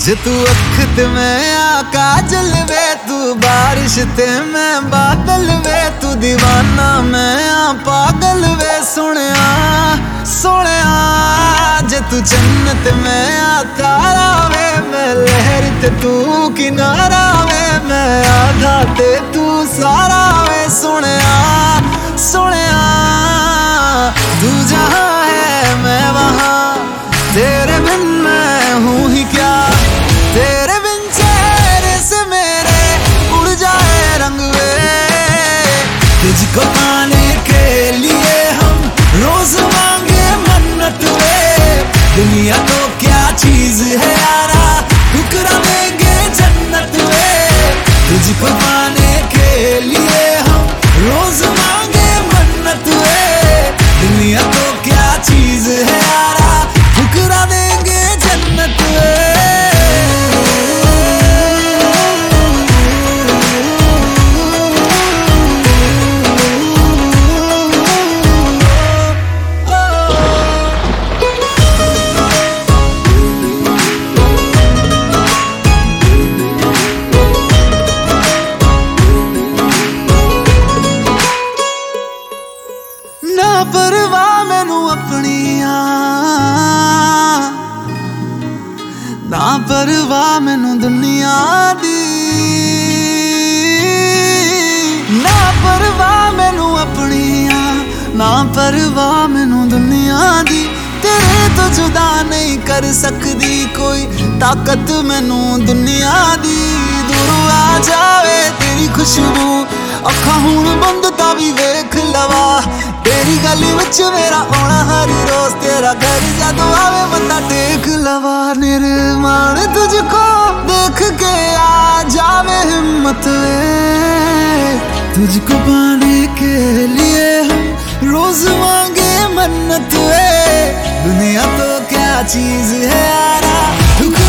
जे तू अख ते मैं काजल वे, तू बारिश ते मैं बादल वे, तू दीवाना मैं पागल वे सोहणिया सोहणिया। जे तू जन्नत मैं तारा वे, मैं लहर ते तू किनारा वे, मैं आधा ते तू सारा वे सोहणिया सोहणिया। तू जहाँ है मैं वहाँ, तेरे बिन मैं हूँ ही क्या, तेरे बिन चेहरे से मेरे उड़ जाए रंग वे। तुझको पाने के लिए हम रोज मांगे मन्नत वे, दुनिया तो क्या चीज है यारा, ठुकरा देंगे जन्नत वे। तुझको पाने के लिए हम रोज मांगे मन्नत वे, दुनिया तो क्या चीज है यारा, ठुकरा देंगे जन्नत वे। ना परवाह मैनू अपनिया, ना परवाह मैनू दुनिया दी, ना परवाह मैनू अपनिया, ना परवाह मैनू दुनिया दी। तेरे तो जुदा नहीं कर सकदी कोई ताकत मैनू दुनिया दी। दूर आ जावे तेरी खुशबू, अखा हुण बंद तां भी वेख लवा, तेरी गली विच मेरा आना हर रोज, तेरा घर जदों आवे मत्था टेक लवा। निर्माण तुझको देख के आ जावे हिम्मत वे, तुझको पाने के लिए हम रोज मांगे मन्नत वे। दुनिया तो क्या चीज है यारा,